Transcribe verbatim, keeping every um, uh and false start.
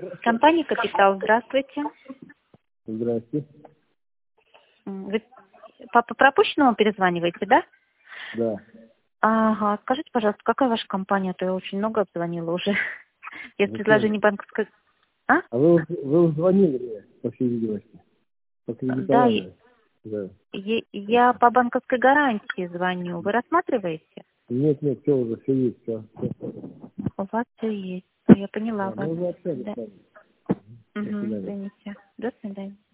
Компания «Капитал», здравствуйте. Здравствуйте. Вы по, по пропущенному перезваниваете, да? Да. Ага, скажите, пожалуйста, какая ваша компания? А то я очень много обзвонила уже. Я с Зачем? предложением банковской... А? А вы, уж- вы уже звонили мне, по всей видимости, по Да, и- кредитованию. Да. и- я по банковской гарантии звоню. Вы рассматриваете? Нет, нет, все уже, все есть, все. У вас все есть. Я поняла Да, мы вас. уже общались Да. с вами. До Угу, свидания. извините. До свидания.